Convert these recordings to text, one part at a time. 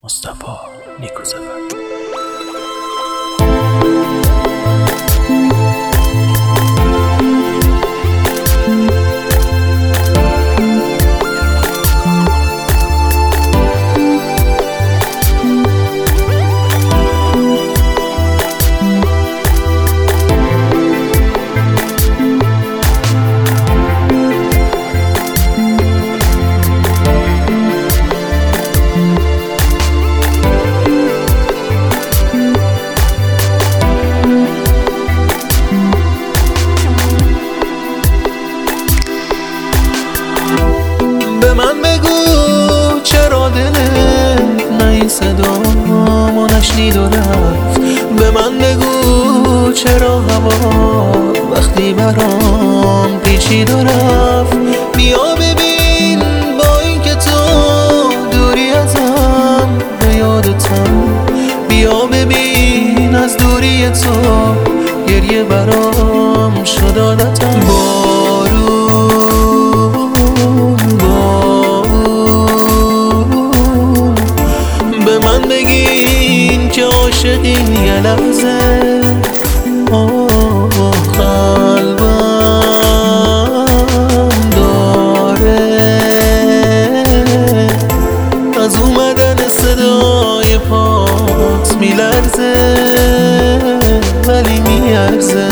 مصطفی نیکوزفر. به من بگو چرا دلت نه این صدامو نشنید و رفت. به من بگو چرا هوا وقتی برام پیچید و رفت. بیا ببین با این که تو دوری ازم به یادتم. بیا ببین از دوری تو گریه برام شد عادتم. به من بگین که عاشقین یه لحظه قلبم داره از اومدن صدای پات میلرزه ولی میارزه.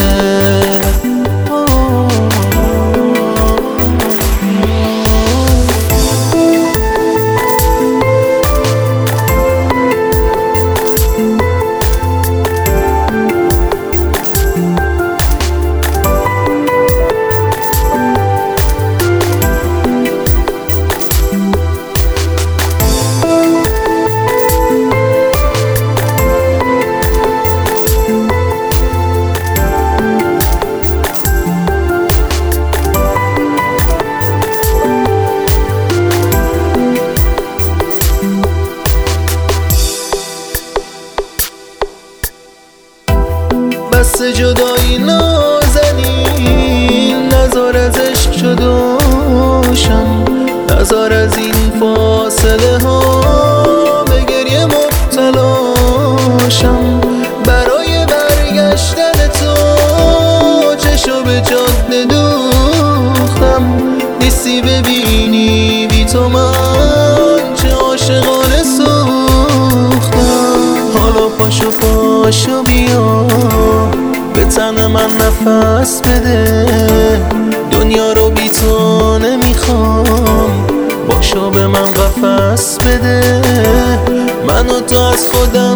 بس جدایی نازنین نزار از عشق جداشم. نزار از این فاصله ها به گریه مبتلاشم. برای برگشتن تو چشو به جاده دوختم. نیستی ببینی بی تو من چه عاشقانه سوختم. حالا پاشو پاشو بیا به تن من نفس بده. دنیا رو بی تو نمیخوام باشو به من قفس بده. منو تو از خودم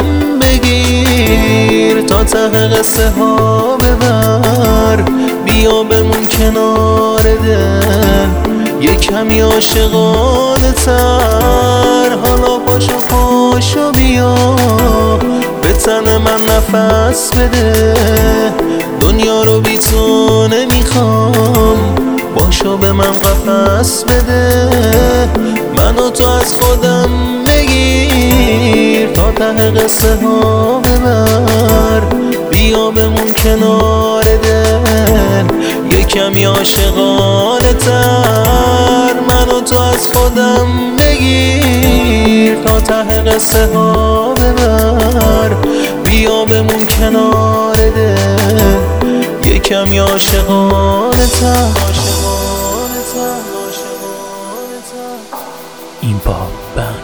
بگیر تا ته قصه ها ببر. بیا بمون کنار دل یه کمی عاشقانه تر. حالا پاشو پاشو بیا به تن من نفس بده. دنیا رو بی تو نمیخوام باشو به من قفس بده. منو تو از خودم بگیر تا ته قصه ها ببر. بیا بمون کنار دل یه کمی عاشقانه تر. منو تو از خودم بگیر تا ته قصه ها ببر. بیا بمون کنار دل یه کمی عاشقانه تر. این پاپ